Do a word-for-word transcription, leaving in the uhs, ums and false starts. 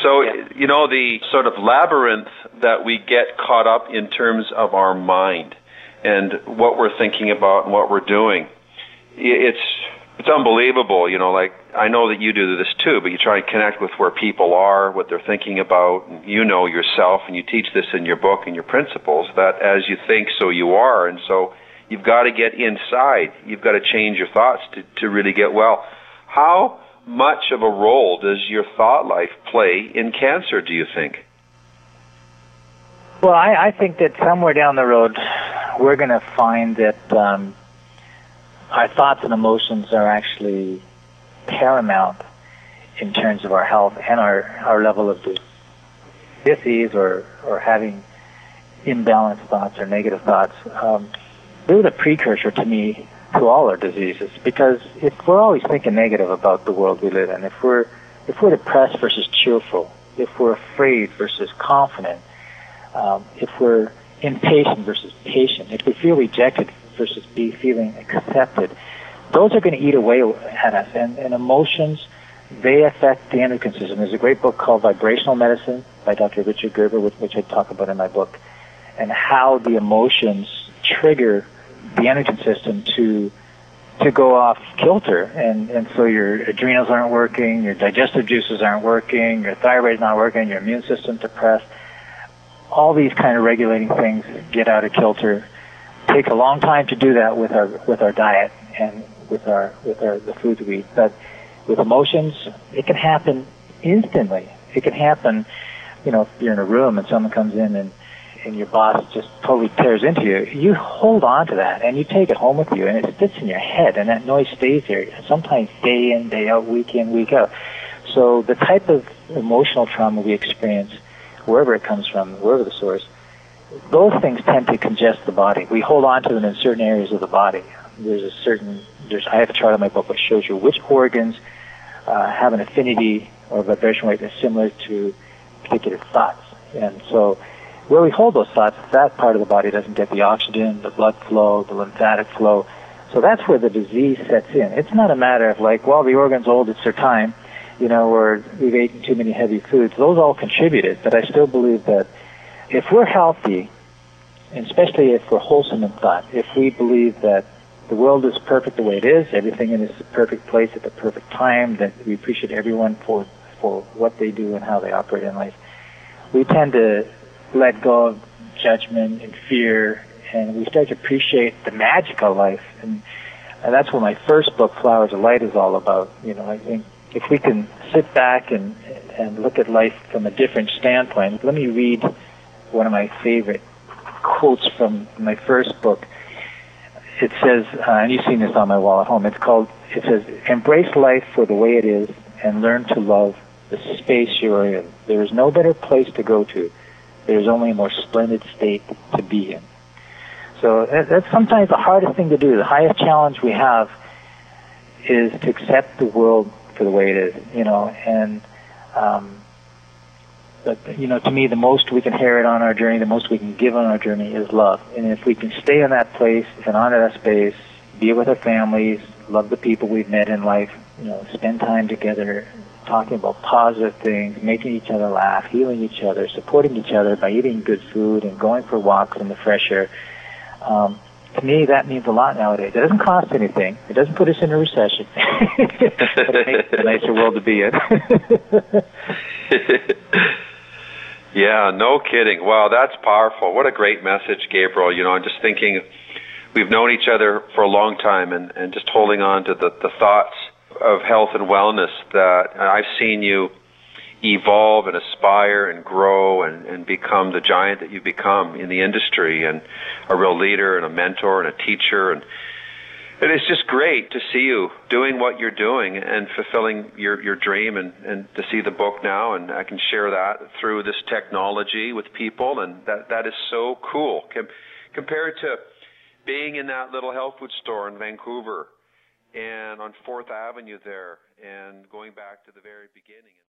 So, yeah. you know, the sort of labyrinth that we get caught up in terms of our mind and what we're thinking about and what we're doing, it's it's unbelievable. You know, like, I know that you do this too, but you try and connect with where people are, what they're thinking about, and you know yourself, and you teach this in your book and your principles, that as you think, so you are. And so you've got to get inside. You've got to change your thoughts to, to really get well. How much of a role does your thought life play in cancer, do you think? Well, I, I think that somewhere down the road, we're going to find that um, our thoughts and emotions are actually paramount in terms of our health and our, our level of disease or, or having imbalanced thoughts or negative thoughts. Um, they're the precursor to me to all our diseases, because if we're always thinking negative about the world we live in, if we're if we're depressed versus cheerful, if we're afraid versus confident, um, if we're impatient versus patient, if we feel rejected versus be feeling accepted, those are going to eat away at us. And, and emotions, they affect the endocrine system. There's a great book called Vibrational Medicine by Doctor Richard Gerber, which, which I talk about in my book, and how the emotions trigger the endocrine system to to go off kilter, and, and so your adrenals aren't working, your digestive juices aren't working, your thyroid's not working, your immune system's depressed. All these kind of regulating things get out of kilter. It takes a long time to do that with our with our diet and with our with our the foods we eat. But with emotions, it can happen instantly. It can happen, you know, if you're in a room and someone comes in and and your boss just totally tears into you, you hold on to that and you take it home with you, and it sits in your head, and that noise stays there, sometimes day in, day out, week in, week out. So the type of emotional trauma we experience, wherever it comes from, wherever the source, those things tend to congest the body. We hold on to them in certain areas of the body. There's a certain, there's, I have a chart in my book which shows you which organs uh, have an affinity or vibration rate that's similar to particular thoughts. And so where we hold those thoughts, that part of the body doesn't get the oxygen, the blood flow, the lymphatic flow. So that's where the disease sets in. It's not a matter of like, well, the organ's old, it's their time, you know, or we've eaten too many heavy foods. Those all contributed, but I still believe that if we're healthy, and especially if we're wholesome in thought, if we believe that the world is perfect the way it is, everything in its perfect place at the perfect time, that we appreciate everyone for, for what they do and how they operate in life, we tend to let go of judgment and fear, and we start to appreciate the magic of life. And, and that's what my first book, Flowers of Light, is all about. You know, I think if we can sit back and and look at life from a different standpoint. Let me read one of my favorite quotes from my first book. It says, uh, and you've seen this on my wall at home, it's called, it says, "Embrace life for the way it is and learn to love the space you are in. There is no better place to go to. There is only a more splendid state to be in." So that's sometimes the hardest thing to do. The highest challenge we have is to accept the world for the way it is, you know, and, um, but, you know, to me, the most we can inherit on our journey, the most we can give on our journey is love. And if we can stay in that place and honor that space, be with our families, love the people we've met in life, you know, spend time together, talking about positive things, making each other laugh, healing each other, supporting each other by eating good food and going for walks in the fresh air. Um, to me, that means a lot nowadays. It doesn't cost anything. It doesn't put us in a recession. But it makes it a nicer world to be in. Yeah, no kidding. Wow, that's powerful. What a great message, Gabriel. You know, I'm just thinking, we've known each other for a long time, and, and just holding on to the, the thoughts of health and wellness that I've seen you evolve and aspire and grow and, and become the giant that you've become in the industry, and a real leader and a mentor and a teacher. And it is just great to see you doing what you're doing and fulfilling your, your dream, and, and to see the book now, and I can share that through this technology with people, and that, that is so cool. Com- compared to being in that little health food store in Vancouver and on Fourth Avenue there, and going back to the very beginning.